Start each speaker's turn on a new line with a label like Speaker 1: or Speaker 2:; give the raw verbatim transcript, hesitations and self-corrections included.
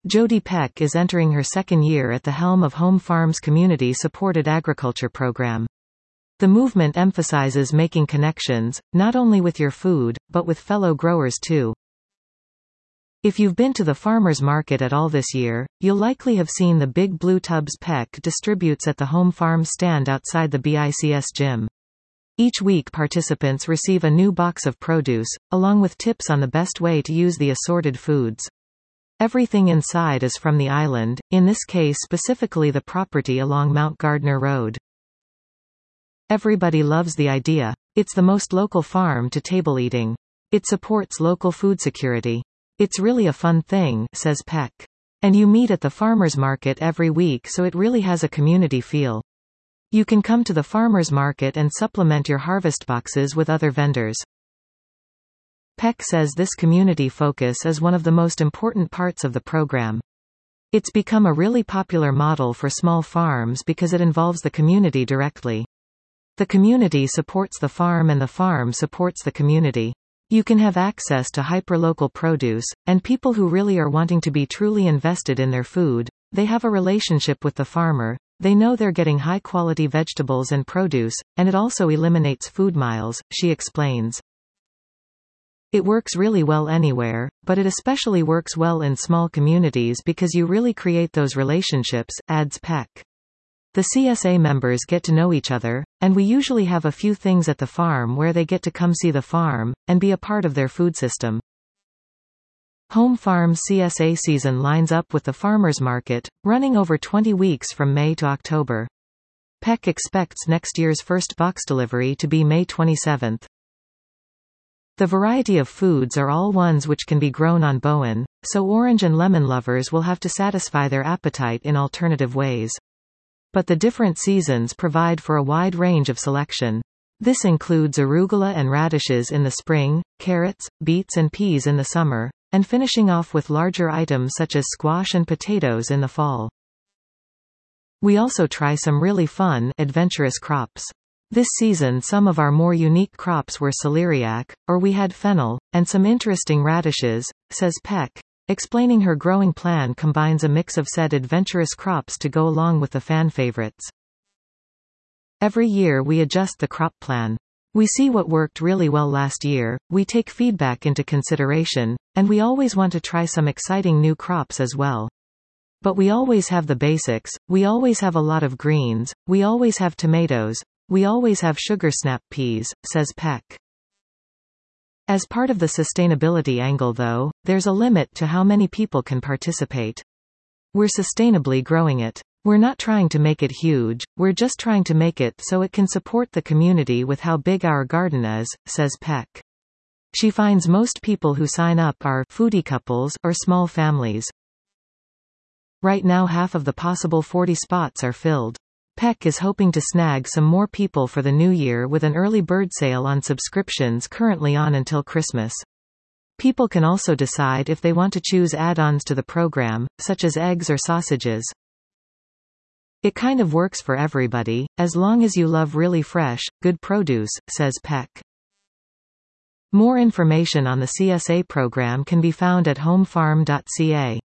Speaker 1: Jody Peck is entering her second year at the helm of Home Farm's community-supported agriculture program. The movement emphasizes making connections, not only with your food, but with fellow growers too. If you've been to the farmers market at all this year, you'll likely have seen the big blue tubs Peck distributes at the Home Farm stand outside the B I C S gym. Each week participants receive a new box of produce, along with tips on the best way to use the assorted foods. Everything inside is from the island, in this case specifically the property along Mount Gardner Road. Everybody loves the idea. It's the most local farm to table eating. It supports local food security. It's really a fun thing, says Peck. And you meet at the farmers market every week, so it really has a community feel. You can come to the farmers market and supplement your harvest boxes with other vendors. Peck says this community focus is one of the most important parts of the program. It's become a really popular model for small farms because it involves the community directly. The community supports the farm and the farm supports the community. You can have access to hyperlocal produce, and people who really are wanting to be truly invested in their food, they have a relationship with the farmer, they know they're getting high-quality vegetables and produce, and it also eliminates food miles, she explains. It works really well anywhere, but it especially works well in small communities because you really create those relationships, adds Peck. The C S A members get to know each other, and we usually have a few things at the farm where they get to come see the farm, and be a part of their food system. Home Farm's C S A season lines up with the farmers market, running over twenty weeks from May to October. Peck expects next year's first box delivery to be May twenty-seventh. The variety of foods are all ones which can be grown on Bowen, so orange and lemon lovers will have to satisfy their appetite in alternative ways. But the different seasons provide for a wide range of selection. This includes arugula and radishes in the spring, carrots, beets and peas in the summer, and finishing off with larger items such as squash and potatoes in the fall. We also try some really fun, adventurous crops. This season some of our more unique crops were celeriac, or we had fennel, and some interesting radishes, says Peck, explaining her growing plan combines a mix of said adventurous crops to go along with the fan favorites. Every year we adjust the crop plan. We see what worked really well last year, we take feedback into consideration, and we always want to try some exciting new crops as well. But we always have the basics, we always have a lot of greens, we always have tomatoes, we always have sugar snap peas, says Peck. As part of the sustainability angle though, there's a limit to how many people can participate. We're sustainably growing it. We're not trying to make it huge, we're just trying to make it so it can support the community with how big our garden is, says Peck. She finds most people who sign up are foodie couples or small families. Right now half of the possible forty spots are filled. Peck is hoping to snag some more people for the new year with an early bird sale on subscriptions currently on until Christmas. People can also decide if they want to choose add-ons to the program, such as eggs or sausages. It kind of works for everybody, as long as you love really fresh, good produce, says Peck. More information on the C S A program can be found at homefarm dot C A.